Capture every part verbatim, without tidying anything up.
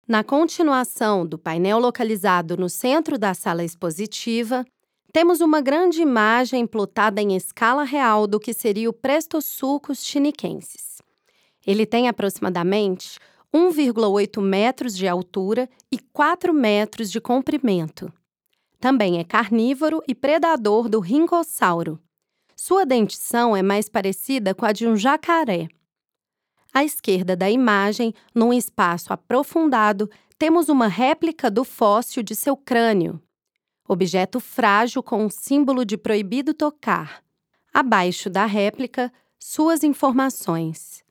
Na continuação do painel localizado no centro da sala expositiva, temos uma grande imagem plotada em escala real do que seria o Prestosuchus chiniquensis. Ele tem aproximadamente um vírgula oito metros de altura e quatro metros de comprimento. Também é carnívoro e predador do rincossauro. Sua dentição é mais parecida com a de um jacaré. À esquerda da imagem, num espaço aprofundado, temos uma réplica do fóssil de seu crânio. Objeto frágil com um símbolo de proibido tocar. Abaixo da réplica, suas informações.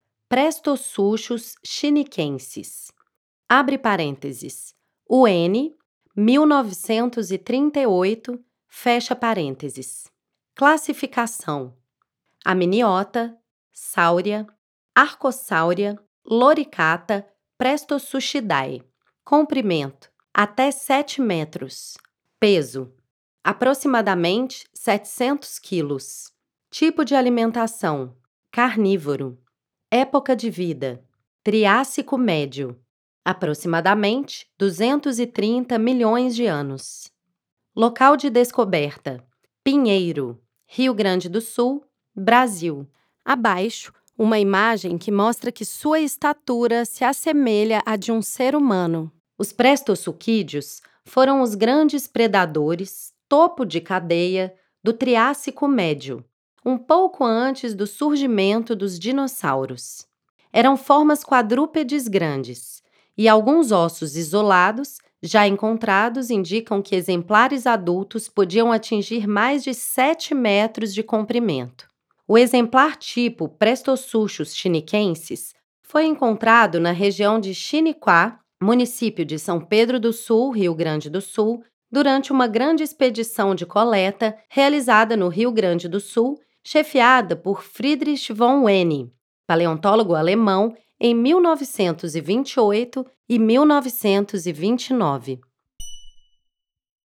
Prestosuchus chiniquensis. Abre parênteses. U N, mil novecentos e trinta e oito, fecha parênteses. Classificação. Amniota, Sáurea, Arcosáurea, Loricata, Prestosuchidae. Comprimento, até sete metros. Peso, aproximadamente setecentos quilos. Tipo de alimentação, carnívoro. Época de vida, Triássico Médio. Aproximadamente duzentos e trinta milhões de anos. Local de descoberta, Pinheiro, Rio Grande do Sul, Brasil. Abaixo, uma imagem que mostra que sua estatura se assemelha à de um ser humano. Os prestosuquídeos foram os grandes predadores, topo de cadeia, do Triássico Médio, um pouco antes do surgimento dos dinossauros. Eram formas quadrúpedes grandes, e alguns ossos isolados, já encontrados, indicam que exemplares adultos podiam atingir mais de sete metros de comprimento. O exemplar tipo Prestosuchus chiniquensis foi encontrado na região de Chiniquá, município de São Pedro do Sul, Rio Grande do Sul, durante uma grande expedição de coleta realizada no Rio Grande do Sul, chefiada por Friedrich von Huene, paleontólogo alemão, em mil novecentos e vinte e oito e mil novecentos e vinte e nove.